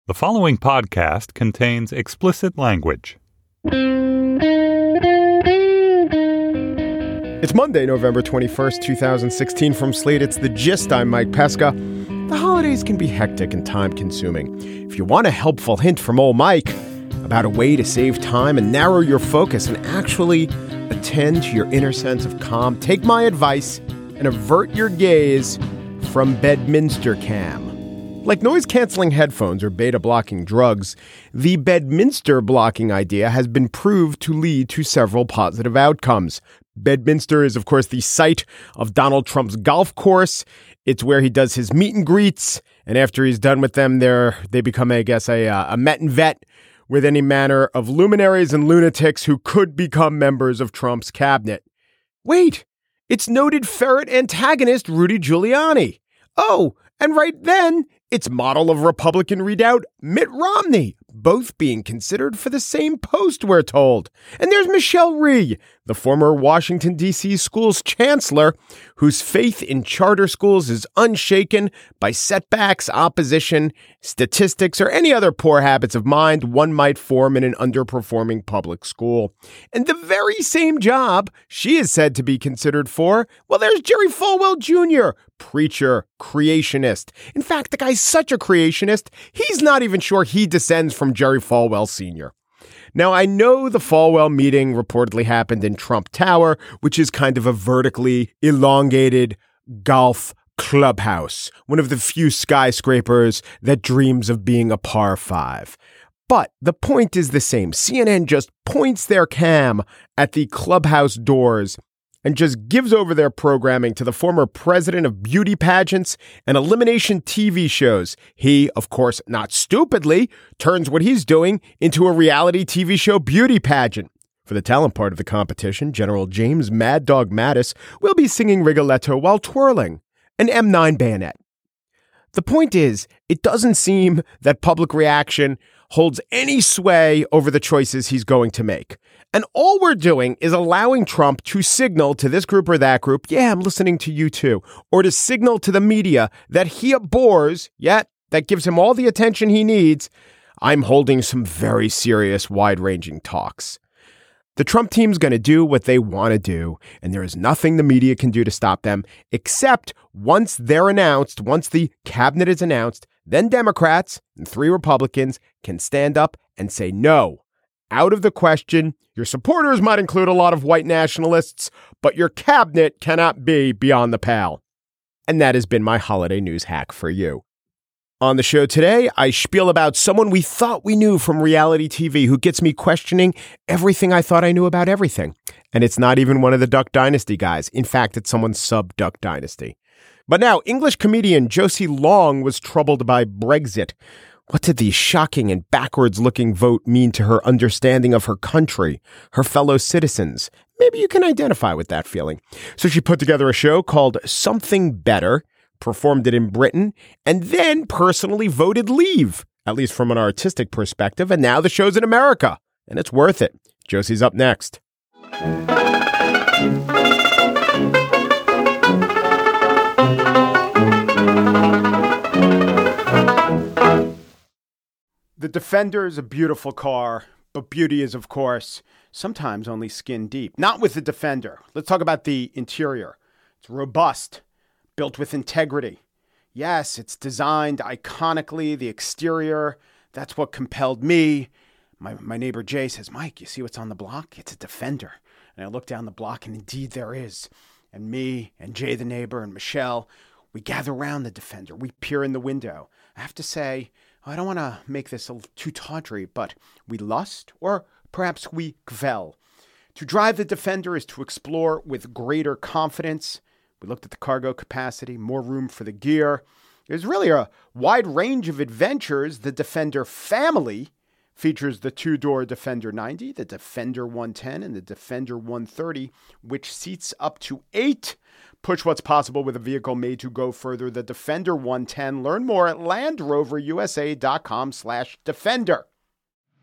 The following podcast contains explicit language. It's Monday, November 21st, 2016. From Slate, it's The Gist. I'm Mike Pesca. The holidays can be hectic and time-consuming. If you want a helpful hint from old Mike about a way to save time and narrow your focus and actually attend to your inner sense of calm, take my advice and avert your gaze from Bedminster Cam. Like noise-canceling headphones or beta-blocking drugs, the Bedminster blocking idea has been proved to lead to several positive outcomes. Bedminster is, of course, the site of Donald Trump's golf course. It's where he does his meet and greets, and after he's done with them, they become, I guess, a met and vet with any manner of luminaries and lunatics who could become members of Trump's cabinet. Wait, it's noted ferret antagonist Rudy Giuliani. Oh, and right then, it's model of Republican redoubt Mitt Romney, both being considered for the same post, we're told. And there's Michelle Rhee, the former Washington, D.C. schools chancellor, whose faith in charter schools is unshaken by setbacks, opposition, statistics, or any other poor habits of mind one might form in an underperforming public school. And the very same job she is said to be considered for, well, there's Jerry Falwell Jr., preacher, creationist. In fact, the guy's such a creationist, he's not even sure he descends from Jerry Falwell Sr. Now, I know the Falwell meeting reportedly happened in Trump Tower, which is kind of a vertically elongated golf clubhouse, one of the few skyscrapers that dreams of being a par 5. But the point is the same. CNN just points their cam at the clubhouse doors and just gives over their programming to the former president of beauty pageants and elimination TV shows. He, of course, not stupidly, turns what he's doing into a reality TV show beauty pageant. For the talent part of the competition, General James Mad Dog Mattis will be singing Rigoletto while twirling an M9 bayonet. The point is, it doesn't seem that public reaction holds any sway over the choices he's going to make. And all we're doing is allowing Trump to signal to this group or that group, yeah, I'm listening to you too, or to signal to the media that he abhors, yet that gives him all the attention he needs. I'm holding some very serious, wide-ranging talks. The Trump team's going to do what they want to do, and there is nothing the media can do to stop them, except once they're announced, once the cabinet is announced, then Democrats and 3 Republicans can stand up and say, no, out of the question. Your supporters might include a lot of white nationalists, but your cabinet cannot be beyond the pale. And that has been my holiday news hack for you. On the show today, I spiel about someone we thought we knew from reality TV who gets me questioning everything I thought I knew about everything. And it's not even one of the Duck Dynasty guys. In fact, it's someone sub-Duck Dynasty. But now, English comedian Josie Long was troubled by Brexit. What did the shocking and backwards-looking vote mean to her understanding of her country, her fellow citizens? Maybe you can identify with that feeling. So she put together a show called Something Better, performed it in Britain, and then personally voted leave, at least from an artistic perspective, and now the show's in America, and it's worth it. Josie's up next. The Defender is a beautiful car, but beauty is, of course, sometimes only skin deep. Not with the Defender. Let's talk about the interior. It's robust, built with integrity. Yes, it's designed iconically. The exterior, that's what compelled me. My neighbor Jay says, Mike, you see what's on the block? It's a Defender. And I look down the block, and indeed there is. And me and Jay the neighbor and Michelle, we gather around the Defender. We peer in the window. I have to say, I don't want to make this too tawdry, but we lust, or perhaps we kvel. To drive the Defender is to explore with greater confidence. We looked at the cargo capacity, more room for the gear. There's really a wide range of adventures. The Defender family features the 2-door Defender 90, the Defender 110, and the Defender 130, which seats up to 8. Push what's possible with a vehicle made to go further. The Defender 110. Learn more at LandRoverUSA.com/Defender.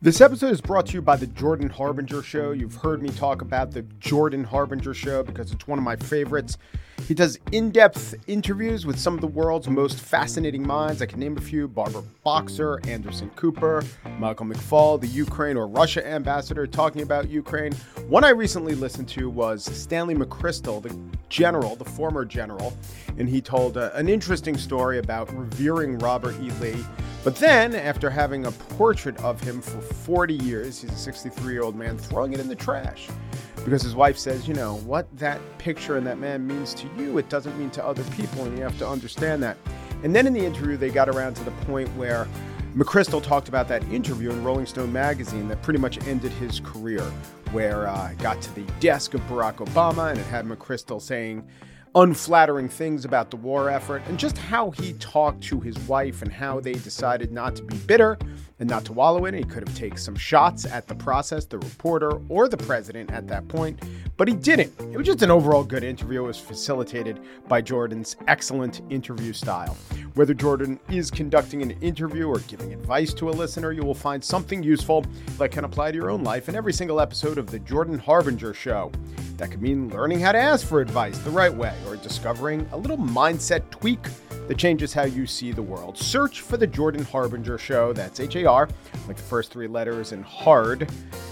This episode is brought to you by the Jordan Harbinger Show. You've heard me talk about the Jordan Harbinger Show because it's one of my favorites. He does in-depth interviews with some of the world's most fascinating minds. I can name a few: Barbara Boxer, Anderson Cooper, Michael McFaul, the Ukraine or Russia ambassador talking about Ukraine. One I recently listened to was Stanley McChrystal, the general, the former general, and he told an interesting story about revering Robert E. Lee. But then, after having a portrait of him for 40 years, he's a 63-year-old man, throwing it in the trash. Because his wife says, you know, what that picture and that man means to you, it doesn't mean to other people, and you have to understand that. And then in the interview, they got around to the point where McChrystal talked about that interview in Rolling Stone magazine that pretty much ended his career, where it got to the desk of Barack Obama, and it had McChrystal saying unflattering things about the war effort, and just how he talked to his wife and how they decided not to be bitter and not to wallow in it. He could have taken some shots at the process, the reporter, or the president at that point, but he didn't. It was just an overall good interview. It was facilitated by Jordan's excellent interview style. Whether Jordan is conducting an interview or giving advice to a listener, you will find something useful that can apply to your own life in every single episode of the Jordan Harbinger Show. That could mean learning how to ask for advice the right way, or discovering a little mindset tweak that changes how you see the world. Search for the Jordan Harbinger Show. That's H-A-R, like the first three letters, and hard,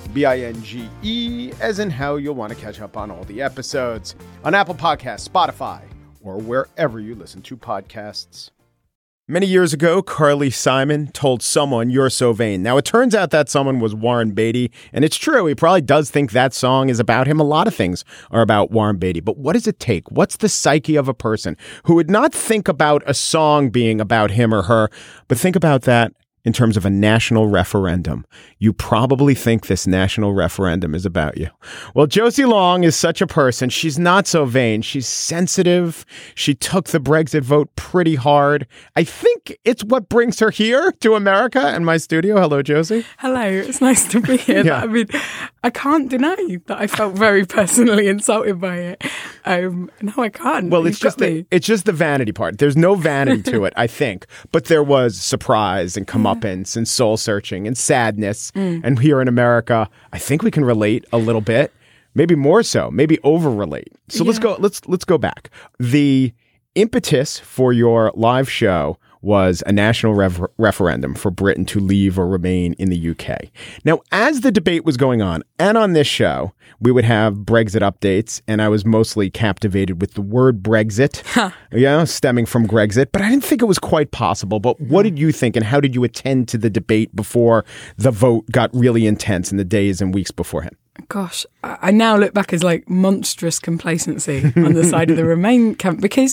B-I-N-G-E, as in how you'll want to catch up on all the episodes on Apple Podcasts, Spotify, or wherever you listen to podcasts. Many years ago, Carly Simon told someone, "You're so vain." Now, it turns out that someone was Warren Beatty, and it's true. He probably does think that song is about him. A lot of things are about Warren Beatty. But what does it take? What's the psyche of a person who would not think about a song being about him or her, but think about that in terms of a national referendum? You probably think this national referendum is about you. Well, Josie Long is such a person. She's not so vain. She's sensitive. She took the Brexit vote pretty hard. I think it's what brings her here to America and my studio. Hello, Josie. Hello. It's nice to be here. Yeah. I mean, I can't deny that I felt very personally insulted by it. No, I can't. Well, it's just the vanity part. There's no vanity to it, I think. But there was surprise and comeuppance and soul searching and sadness. And here in America, I think we can relate a little bit, maybe more so, maybe over relate. So let's go back. The impetus for your live show was a national referendum for Britain to leave or remain in the UK. Now, as the debate was going on, and on this show, we would have Brexit updates, and I was mostly captivated with the word Brexit, stemming from Grexit, but I didn't think it was quite possible. But what did you think, and how did you attend to the debate before the vote got really intense in the days and weeks beforehand? Gosh, I now look back as like monstrous complacency on the side of the Remain camp because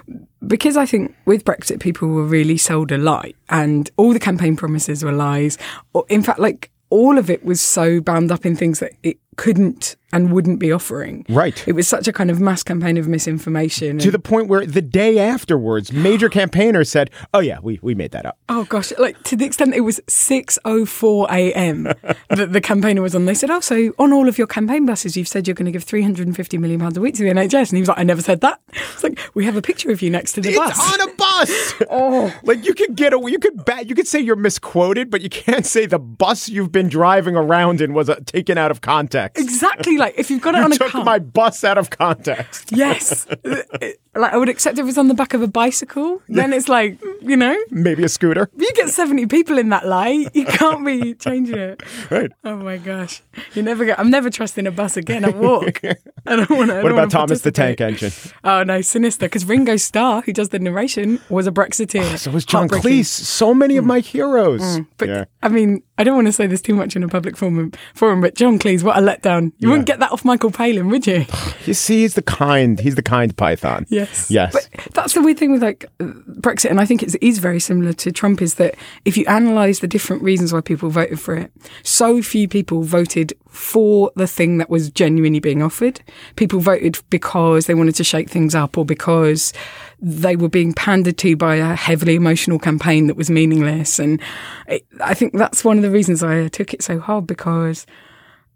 I think with Brexit, people were really sold a lie, and all the campaign promises were lies. Or in fact, like all of it was so bound up in things that it couldn't and wouldn't be offering. Right. It was such a kind of mass campaign of misinformation. To the point where the day afterwards, major campaigners said, "Oh yeah, we made that up." Oh gosh, like to the extent it was 6:04 a.m. that the campaigner was on. They said, "Oh, so on all of your campaign buses, you've said you're going to give £350 million a week to the NHS." And he was like, "I never said that." It's like, we have a picture of you next to the bus. It's on a bus. Oh, like you could say you're misquoted, but you can't say the bus you've been driving around in was taken out of context. Exactly. Like if you've got it on a car. You took my bus out of context. Yes. Like I would accept if it was on the back of a bicycle. Then it's like, you know. Maybe a scooter. You get 70 people in that lie. You can't be changing it. Right. Oh my gosh. I'm never trusting a bus again. I walk. I don't want to. What about Thomas the Tank Engine? Oh no, sinister. Because Ringo Starr, who does the narration, was a Brexiteer. So was John Cleese. So many of my heroes. But yeah. I mean, I don't want to say this too much in a public forum, but John Cleese, what a letdown. You wouldn't get that off Michael Palin, would you? You see, he's the kind python. Yes. But that's the weird thing with like Brexit, and I think it is very similar to Trump, is that if you analyse the different reasons why people voted for it, so few people voted for the thing that was genuinely being offered. People voted because they wanted to shake things up, or because they were being pandered to by a heavily emotional campaign that was meaningless. And I think that's one of the reasons I took it so hard, because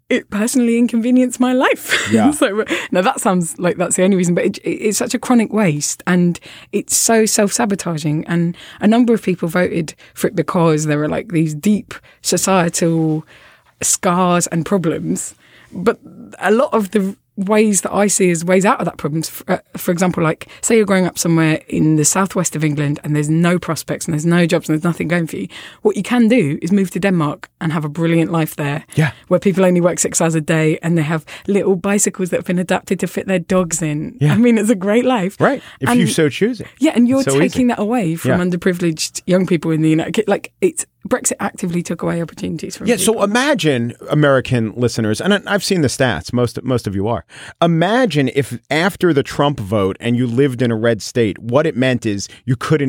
it personally inconvenienced my life. Yeah. So now that sounds like that's the only reason, but it's such a chronic waste and it's so self-sabotaging. And a number of people voted for it because there were like these deep societal scars and problems. But a lot of the ways that I see as ways out of that problem, for example, like say you're growing up somewhere in the southwest of England and there's no prospects and there's no jobs and there's nothing going for you. What you can do is move to Denmark and have a brilliant life there. Yeah. Where people only work 6 hours a day and they have little bicycles that have been adapted to fit their dogs in. Yeah. I mean, it's a great life. Right. If you so choose it. Yeah, and you're so taking that away from Yeah. underprivileged young people in the United Kingdom. Like Brexit actively took away opportunities from Yeah, people. so imagine, American listeners, and I've seen the stats, most of you are. Imagine if after the Trump vote and you lived in a red state, what it meant is you couldn't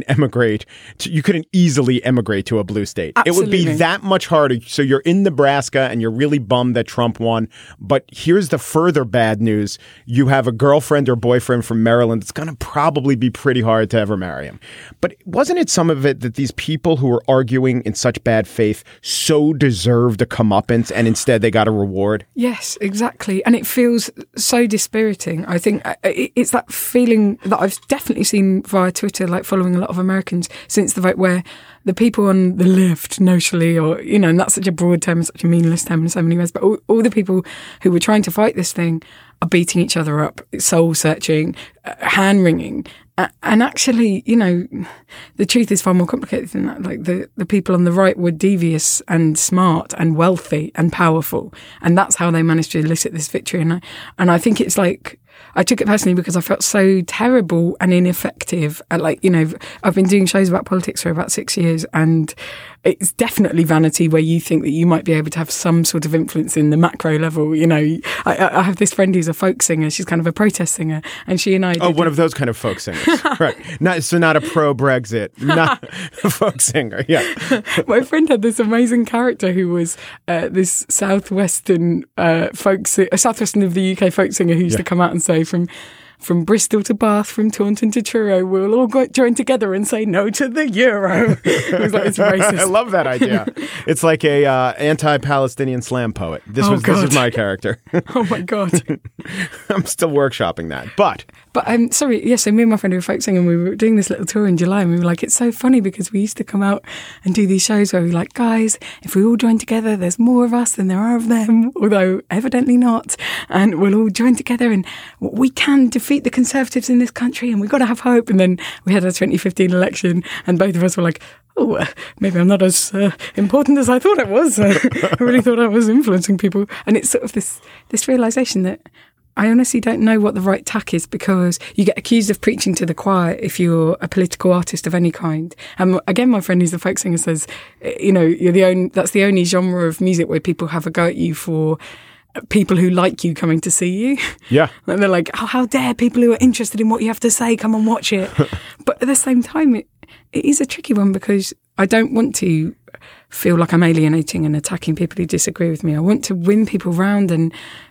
easily emigrate to a blue state. Absolutely. It would be that much harder. So you're in Nebraska and you're really bummed that Trump won. But here's the further bad news. You have a girlfriend or boyfriend from Maryland. It's going to probably be pretty hard to ever marry him. But wasn't it some of it that these people who were arguing in such bad faith so deserved a comeuppance and instead they got a reward? Yes, exactly. And it feels so dispiriting. I think it's that feeling that I've definitely seen via Twitter, like following a lot of Americans since the vote, where the people on the left, notionally, or, you know, and that's such a broad term and such a meaningless term in so many ways, but all the people who were trying to fight this thing are beating each other up, soul-searching, hand-wringing. And actually, you know, the truth is far more complicated than that. Like the people on the right were devious and smart and wealthy and powerful. And that's how they managed to elicit this victory. And I think it's like, I took it personally because I felt so terrible and ineffective. Like, you know, I've been doing shows about politics for about 6 years, and it's definitely vanity where you think that you might be able to have some sort of influence in the macro level. You know, I have this friend who's a folk singer. She's kind of a protest singer, and she and I one of those kind of folk singers. Right. Not a pro-Brexit, not a folk singer. Yeah. My friend had this amazing character who was this southwestern southwestern of the UK folk singer who used to come out and say from Bristol to Bath, from Taunton to Truro, we'll all join together and say no to the euro. It was like, it's racist. I love that idea. It's like a anti-Palestinian slam poet. This is my character. Oh my God. I'm still workshopping that. But sorry, yes, so me and my friend who were folk singing, we were doing this little tour in July, and we were like, it's so funny because we used to come out and do these shows where we were like, guys, if we all join together, there's more of us than there are of them, although evidently not. And we'll all join together and we can defeat the Conservatives in this country, and we've got to have hope. And then we had our 2015 election, and both of us were like, oh, maybe I'm not as important as I thought I was. I really thought I was influencing people. And it's sort of this realisation that I honestly don't know what the right tack is, because you get accused of preaching to the choir if you're a political artist of any kind. And again, my friend who's a folk singer says, you know, that's the only genre of music where people have a go at you for people who like you coming to see you. Yeah. And they're like, oh, how dare people who are interested in what you have to say come and watch it. But at the same time, it is a tricky one, because I don't want to feel like I'm alienating and attacking people who disagree with me. I want to win people round and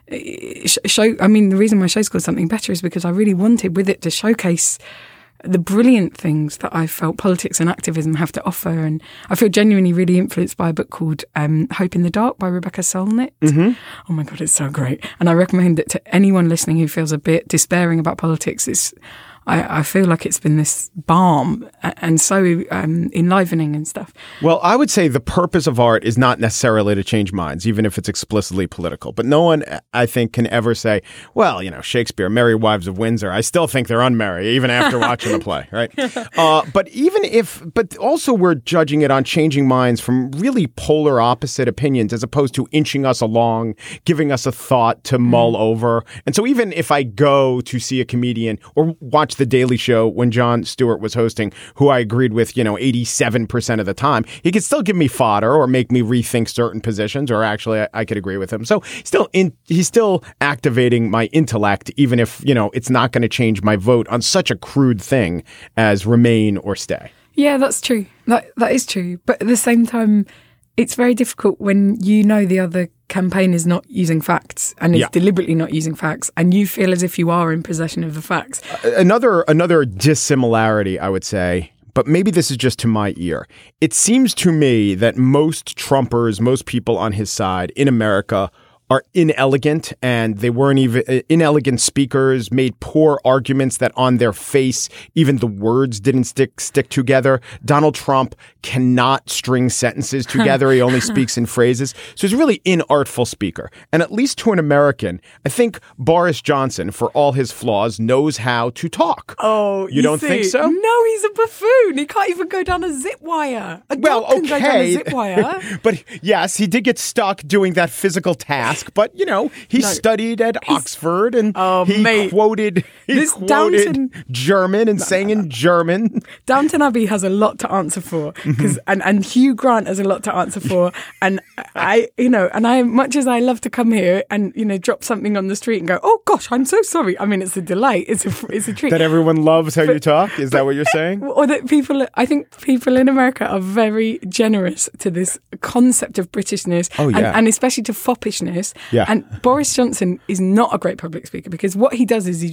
show. I mean, the reason my show's called Something Better is because I really wanted with it to showcase the brilliant things that I felt politics and activism have to offer. And I feel genuinely really influenced by a book called Hope in the Dark by Rebecca Solnit. Mm-hmm. Oh my God, it's so great. And I recommend it to anyone listening who feels a bit despairing about politics. I feel like it's been this balm and so enlivening and stuff. Well, I would say the purpose of art is not necessarily to change minds, even if it's explicitly political. But no one, I think, can ever say, well, you know, Shakespeare, Merry Wives of Windsor, I still think they're unmerry, even after watching the play, right? But also we're judging it on changing minds from really polar opposite opinions, as opposed to inching us along, giving us a thought to mull over. And so even if I go to see a comedian or watch The Daily Show when Jon Stewart was hosting, who I agreed with, you know, 87% of the time, he could still give me fodder or make me rethink certain positions, or actually I could agree with him. So he's still activating my intellect, even if, you know, it's not going to change my vote on such a crude thing as Remain or Stay. Yeah, that's true. That is true. But at the same time, it's very difficult when you know the other campaign is not using facts and is deliberately not using facts, and you feel as if you are in possession of the facts. Another dissimilarity, I would say, but maybe this is just to my ear. It seems to me that most Trumpers, most people on his side in America, are inelegant, and they weren't even inelegant speakers, made poor arguments that on their face, even the words didn't stick together. Donald Trump cannot string sentences together. He only speaks in phrases. So he's a really inartful speaker. And at least to an American, I think Boris Johnson, for all his flaws, knows how to talk. Oh, you don't think so? No, he's a buffoon. He can't even go down a zip wire. A dog can go down a zip wire. But yes, he did get stuck doing that physical task. But, he studied at Oxford, and he quoted German and sang in German. Downton Abbey has a lot to answer for, and Hugh Grant has a lot to answer for. And I much as I love to come here and, drop something on the street and go, oh gosh, I'm so sorry. I mean, it's a delight. It's a treat. That everyone loves how you talk? Is that what you're saying? Or that I think people in America are very generous to this concept of Britishness and especially to foppishness. Yeah. And Boris Johnson is not a great public speaker because what he does is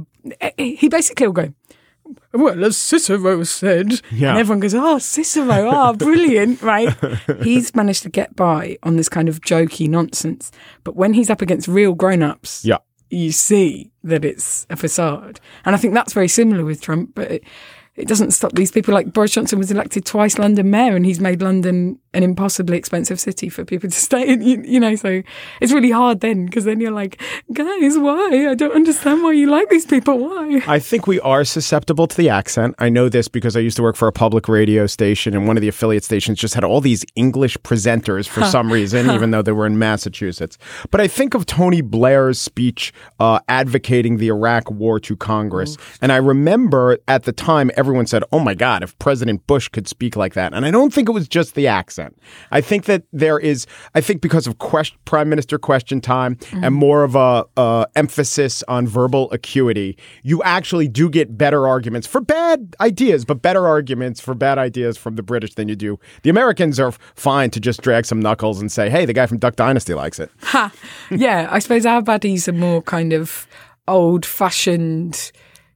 he basically will go, well, as Cicero said, and everyone goes, oh, Cicero, brilliant, right? He's managed to get by on this kind of jokey nonsense. But when he's up against real grown-ups, you see that it's a facade. And I think that's very similar with Trump, but it doesn't stop these people. Like Boris Johnson was elected twice London mayor, and he's made London an impossibly expensive city for people to stay in, so it's really hard then, because then you're like, guys, why? I don't understand why you like these people. Why? I think we are susceptible to the accent. I know this because I used to work for a public radio station, and one of the affiliate stations just had all these English presenters for some reason, even though they were in Massachusetts. But I think of Tony Blair's speech advocating the Iraq war to Congress. And I remember at the time, everyone said, oh my God, if President Bush could speak like that. And I don't think it was just the accent. I think that because of Prime Minister Question Time and more of a emphasis on verbal acuity, you actually do get better arguments for bad ideas, but better arguments for bad ideas from the British than you do. The Americans are fine to just drag some knuckles and say, hey, the guy from Duck Dynasty likes it. Yeah, I suppose our baddies are more kind of old-fashioned,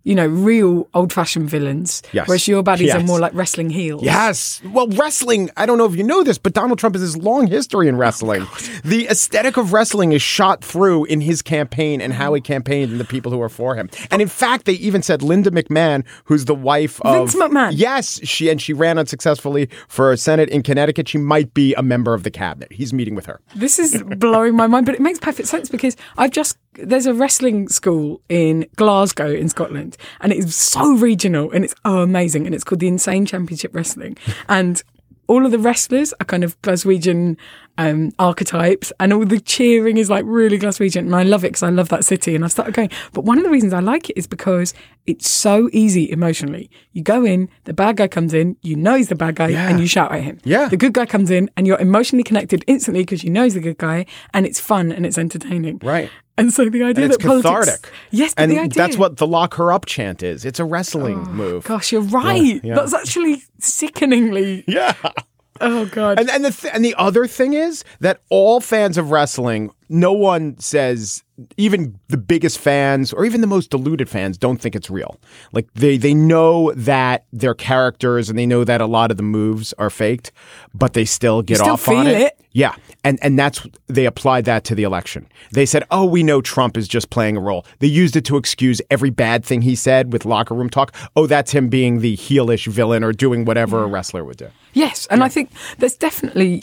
real old-fashioned villains. Yes. Whereas your baddies are more like wrestling heels. Yes. Well, wrestling, I don't know if you know this, but Donald Trump has this long history in wrestling. The aesthetic of wrestling is shot through in his campaign and how he campaigned and the people who are for him. And in fact, they even said Linda McMahon, who's the wife of... Vince McMahon. Yes. She ran unsuccessfully for Senate in Connecticut. She might be a member of the cabinet. He's meeting with her. This is blowing my mind, but it makes perfect sense because there's a wrestling school in Glasgow in Scotland, and it is so regional and it's amazing, and it's called the Insane Championship Wrestling, and all of the wrestlers are kind of Glaswegian archetypes, and all the cheering is like really Glaswegian, and I love it because I love that city, and I've started going. But one of the reasons I like it is because it's so easy emotionally. You go in, the bad guy comes in, you know he's the bad guy, and you shout at him. Yeah. The good guy comes in, and you're emotionally connected instantly because you know he's the good guy, and it's fun and it's entertaining. Right. And so the idea and it's that politics... cathartic. Yes, but and the idea... that's what the lock her up chant is. It's a wrestling move. Gosh, you're right. Yeah. That's actually sickeningly... Yeah. Oh, God. And the other thing is that all fans of wrestling, no one says, even the biggest fans or even the most deluded fans don't think it's real. Like they know that they're characters and they know that a lot of the moves are faked, but they still get off on it. Yeah. And they applied that to the election. They said, oh, we know Trump is just playing a role. They used it to excuse every bad thing he said with locker room talk. Oh, that's him being the heelish villain or doing whatever a wrestler would do. Yes. And I think there's definitely,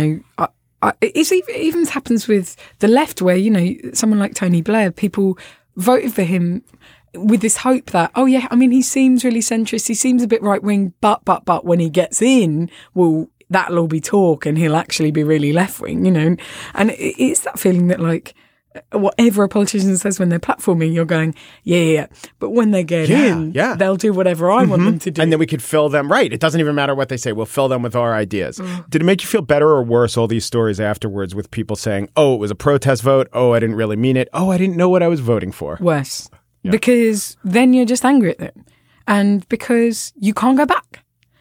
it even happens with the left where, someone like Tony Blair, people voted for him with this hope that, oh yeah, I mean, he seems really centrist. He seems a bit right wing, but when he gets in, well, that'll all be talk and he'll actually be really left wing, and it's that feeling that like, whatever a politician says when they're platforming, you're going, yeah. But when they get in, they'll do whatever I want them to do. And then we could fill them, right. It doesn't even matter what they say. We'll fill them with our ideas. Did it make you feel better or worse, all these stories afterwards with people saying, oh, it was a protest vote. Oh, I didn't really mean it. Oh, I didn't know what I was voting for. Worse. Yeah. Because then you're just angry at them. And because you can't go back.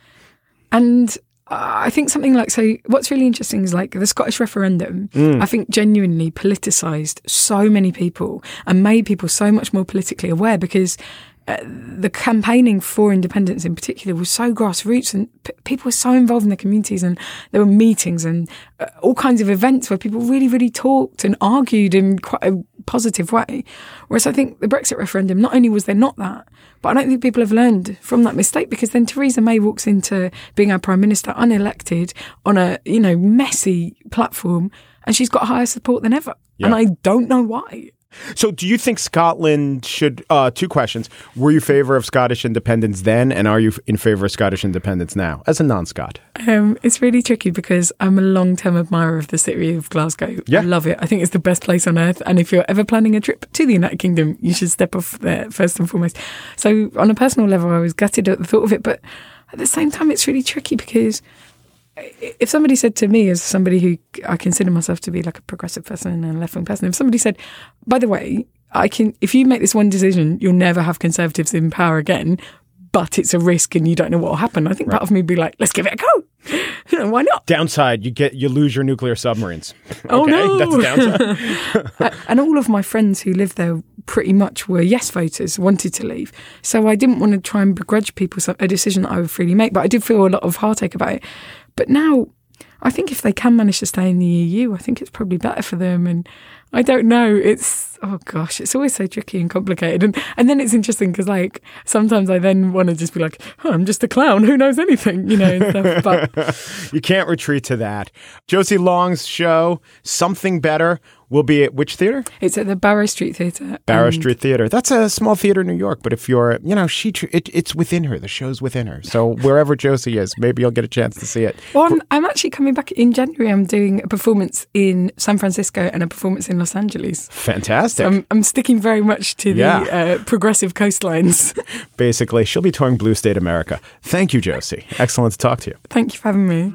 And I think something like, so what's really interesting is like the Scottish referendum, I think genuinely politicised so many people and made people so much more politically aware because the campaigning for independence in particular was so grassroots, and people were so involved in their communities, and there were meetings and all kinds of events where people really, really talked and argued in quite a positive way. Whereas I think the Brexit referendum, not only was there not that, but I don't think people have learned from that mistake, because then Theresa May walks into being our Prime Minister unelected on a, messy platform, and she's got higher support than ever. Yeah. And I don't know why. So do you think Scotland should, two questions. Were you in favor of Scottish independence then, and are you in favor of Scottish independence now, as a non-Scot? It's really tricky because I'm a long-term admirer of the city of Glasgow. Yeah. I love it. I think it's the best place on earth. And if you're ever planning a trip to the United Kingdom, you should step off there first and foremost. So on a personal level, I was gutted at the thought of it. But at the same time, it's really tricky because if somebody said to me, as somebody who I consider myself to be like a progressive person and a left-wing person, if somebody said, by the way, if you make this one decision, you'll never have Conservatives in power again, but it's a risk and you don't know what will happen, I think part of me would be like, let's give it a go. Why not? Downside, you lose your nuclear submarines. Oh, no. That's a downside. And all of my friends who lived there pretty much were yes voters, wanted to leave. So I didn't want to try and begrudge people a decision that I would freely make, but I did feel a lot of heartache about it. But now, I think if they can manage to stay in the EU, I think it's probably better for them. And I don't know. It's always so tricky and complicated. And then it's interesting because, sometimes I then want to just be like, I'm just a clown. Who knows anything, and stuff. But you can't retreat to that. Josie Long's show, Something Better, will be at which theater? It's at the Barrow Street Theatre. Barrow Street Theatre. That's a small theater in New York, but if you're, it's within her. The show's within her. So wherever Josie is, maybe you'll get a chance to see it. Well, I'm actually coming back in January. I'm doing a performance in San Francisco and a performance in Los Angeles. Fantastic. So I'm sticking very much to the progressive coastlines. Basically, she'll be touring Blue State America. Thank you, Josie. Excellent to talk to you. Thank you for having me.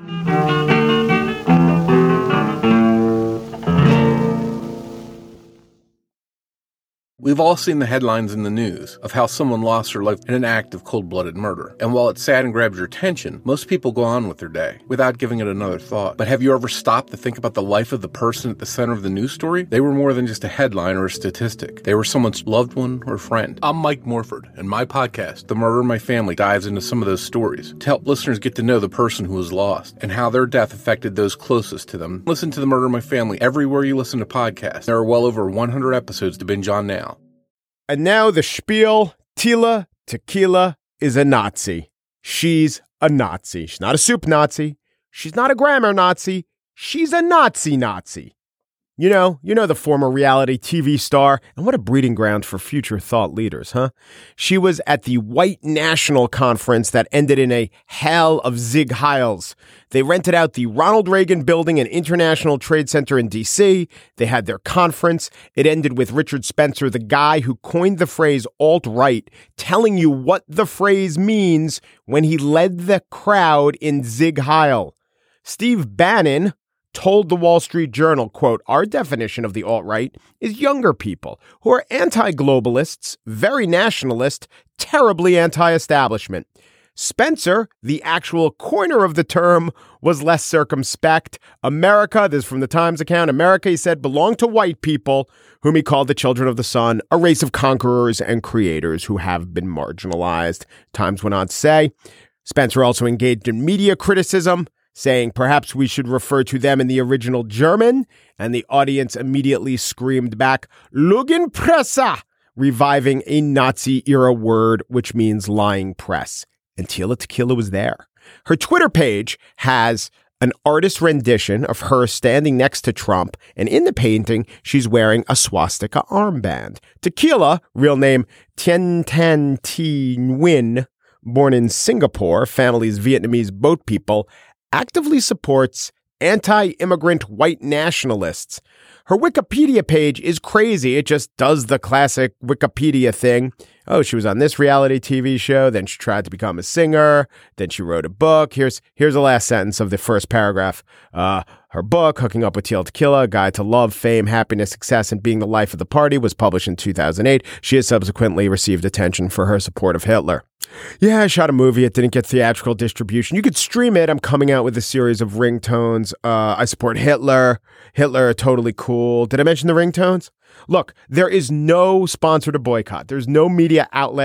We've all seen the headlines in the news of how someone lost their life in an act of cold-blooded murder. And while it's sad and grabs your attention, most people go on with their day without giving it another thought. But have you ever stopped to think about the life of the person at the center of the news story? They were more than just a headline or a statistic. They were someone's loved one or friend. I'm Mike Morford, and my podcast, The Murder in My Family, dives into some of those stories to help listeners get to know the person who was lost and how their death affected those closest to them. Listen to The Murder in My Family everywhere you listen to podcasts. There are well over 100 episodes to binge on now. And now the spiel, Tila Tequila is a Nazi. She's a Nazi. She's not a soup Nazi. She's not a grammar Nazi. She's a Nazi. You know the former reality TV star, and what a breeding ground for future thought leaders, huh? She was at the White National Conference that ended in a hell of Zig Heils. They rented out the Ronald Reagan Building and International Trade Center in D.C. They had their conference. It ended with Richard Spencer, the guy who coined the phrase alt-right, telling you what the phrase means when he led the crowd in Zig Heil. Steve Bannon told the Wall Street Journal, quote, "Our definition of the alt-right is younger people who are anti-globalists, very nationalist, terribly anti-establishment." Spencer, the actual coiner of the term, was less circumspect. America, this is from the Times account, America, he said, belonged to white people, whom he called the children of the sun, a race of conquerors and creators who have been marginalized. Times went on to say, Spencer also engaged in media criticism, saying perhaps we should refer to them in the original German, and the audience immediately screamed back, Lügenpresse, reviving a Nazi-era word which means lying press. And Tila Tequila was there. Her Twitter page has an artist rendition of her standing next to Trump, and in the painting, she's wearing a swastika armband. Tequila, real name Tien Tan Thi Nguyen, born in Singapore, family's Vietnamese boat people, actively supports anti-immigrant white nationalists. Her Wikipedia page is crazy. It just does the classic Wikipedia thing. Oh, she was on this reality TV show. Then she tried to become a singer. Then she wrote a book. Here's the last sentence of the first paragraph. Her book, Hooking Up with Tila Tequila, A Guide to Love, Fame, Happiness, Success, and Being the Life of the Party, was published in 2008. She has subsequently received attention for her support of Hitler. Yeah, I shot a movie. It didn't get theatrical distribution. You could stream it. I'm coming out with a series of ringtones. I support Hitler. Hitler, totally cool. Did I mention the ringtones? Look, there is no sponsor to boycott. There's no media outlet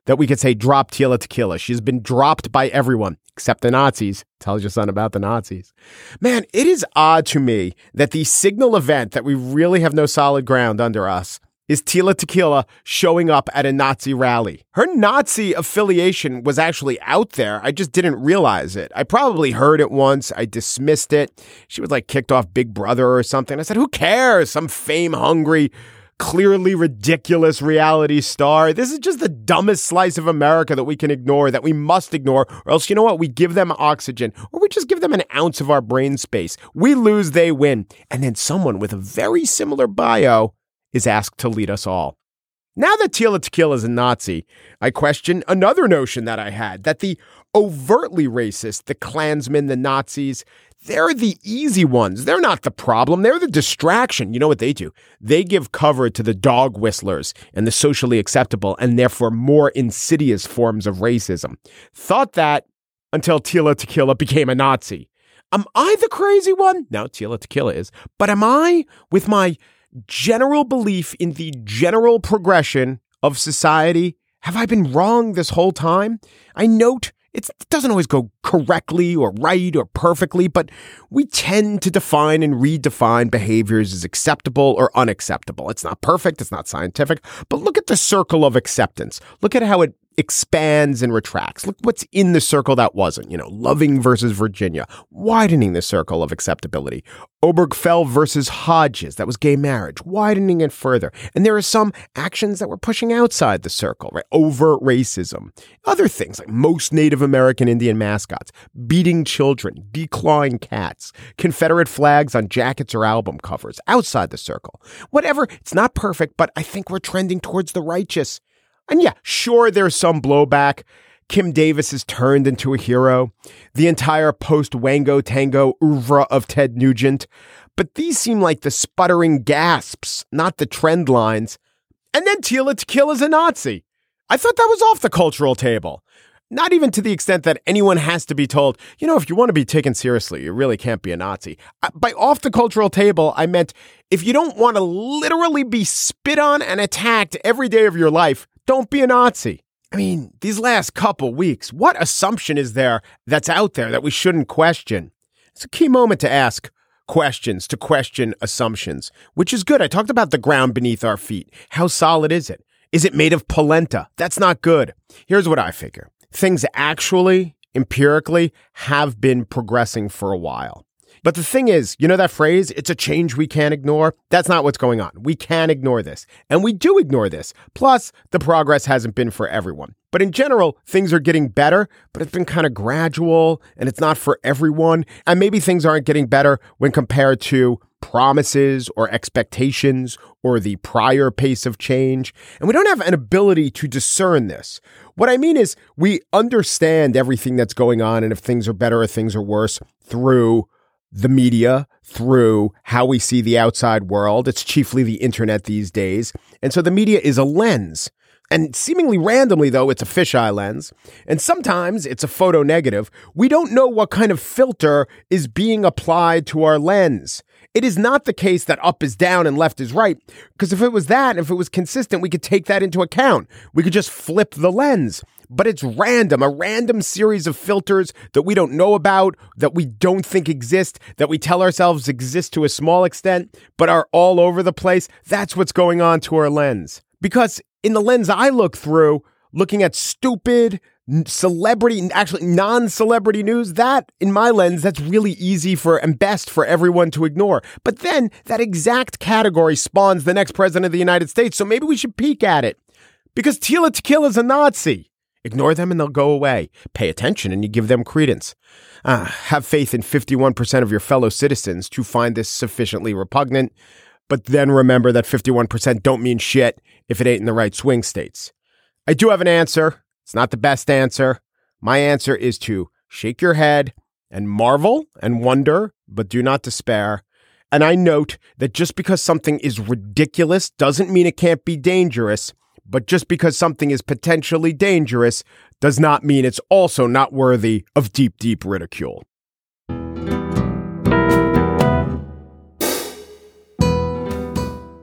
that we could say drop Tila Tequila. She's been dropped by everyone except the Nazis. Tells you something about the Nazis. Man, it is odd to me that the signal event that we really have no solid ground under us is Tila Tequila showing up at a Nazi rally. Her Nazi affiliation was actually out there. I just didn't realize it. I probably heard it once. I dismissed it. She was like kicked off Big Brother or something. I said, who cares? Some fame-hungry, clearly ridiculous reality star. This is just the dumbest slice of America that we can ignore, that we must ignore, or else, you know what? We give them oxygen, or we just give them an ounce of our brain space. We lose, they win. And then someone with a very similar bio is asked to lead us all. Now that Tila Tequila is a Nazi, I question another notion that I had, that the overtly racist, the Klansmen, the Nazis, they're the easy ones. They're not the problem. They're the distraction. You know what they do? They give cover to the dog whistlers and the socially acceptable and therefore more insidious forms of racism. Thought that until Tila Tequila became a Nazi. Am I the crazy one? No, Tila Tequila is. But am I, with my general belief in the general progression of society, have I been wrong this whole time? I note it doesn't always go correctly or right or perfectly, but we tend to define and redefine behaviors as acceptable or unacceptable. It's not perfect, it's not scientific, but look at the circle of acceptance. Look at how it expands and retracts. Look what's in the circle that wasn't. Loving versus Virginia, widening the circle of acceptability. Obergefell versus Hodges, that was gay marriage, widening it further. And there are some actions that were pushing outside the circle, right? Overt racism. Other things like most Native American Indian mascots, beating children, declawing cats, Confederate flags on jackets or album covers, outside the circle. Whatever, it's not perfect, but I think we're trending towards the righteous. And yeah, sure, there's some blowback. Kim Davis is turned into a hero. The entire post-Wango Tango oeuvre of Ted Nugent. But these seem like the sputtering gasps, not the trend lines. And then Tila Tequila's a Nazi. I thought that was off the cultural table. Not even to the extent that anyone has to be told, if you want to be taken seriously, you really can't be a Nazi. By off the cultural table, I meant if you don't want to literally be spit on and attacked every day of your life, don't be a Nazi. I mean, these last couple weeks, what assumption is there that's out there that we shouldn't question? It's a key moment to ask questions, to question assumptions, which is good. I talked about the ground beneath our feet. How solid is it? Is it made of polenta? That's not good. Here's what I figure. Things actually, empirically, have been progressing for a while. But the thing is, that phrase, it's a change we can't ignore? That's not what's going on. We can't ignore this. And we do ignore this. Plus, the progress hasn't been for everyone. But in general, things are getting better, but it's been kind of gradual, and it's not for everyone. And maybe things aren't getting better when compared to promises or expectations or the prior pace of change. And we don't have an ability to discern this. What I mean is we understand everything that's going on and if things are better or things are worse through the media, through how we see the outside world. It's chiefly the internet these days. And so the media is a lens. And seemingly randomly, though, it's a fisheye lens. And sometimes it's a photo negative. We don't know what kind of filter is being applied to our lens. It is not the case that up is down and left is right, because if it was that, if it was consistent, we could take that into account. We could just flip the lens. But it's random, a random series of filters that we don't know about, that we don't think exist, that we tell ourselves exist to a small extent, but are all over the place. That's what's going on to our lens. Because in the lens I look through, looking at stupid, celebrity, actually non-celebrity news, that, in my lens, that's really easy for and best for everyone to ignore. But then that exact category spawns the next president of the United States, so maybe we should peek at it. Because Tila Tequila is a Nazi. Ignore them and they'll go away. Pay attention and you give them credence. Have faith in 51% of your fellow citizens to find this sufficiently repugnant, but then remember that 51% don't mean shit if it ain't in the right swing states. I do have an answer. It's not the best answer. My answer is to shake your head and marvel and wonder, but do not despair. And I note that just because something is ridiculous doesn't mean it can't be dangerous. But just because something is potentially dangerous does not mean it's also not worthy of deep, deep ridicule.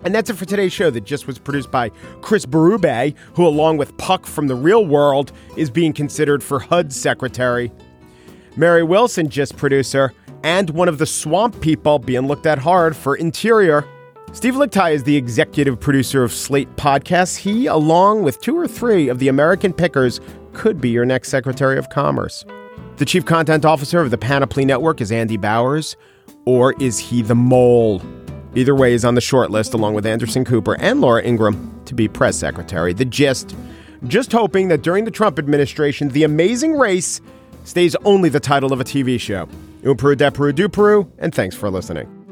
And that's it for today's show that just was produced by Chris Berube, who, along with Puck from The Real World, is being considered for HUD secretary. Mary Wilson, just producer, and one of the swamp people being looked at hard for interior. Steve Lickteig is the executive producer of Slate Podcasts. He, along with 2 or 3 of the American pickers, could be your next Secretary of Commerce. The chief content officer of the Panoply Network is Andy Bowers, or is he the mole? Either way is on the short list, along with Anderson Cooper and Laura Ingraham, to be press secretary. The Gist, just hoping that during the Trump administration, The Amazing Race stays only the title of a TV show. Un Peru de Peru du Peru, and thanks for listening.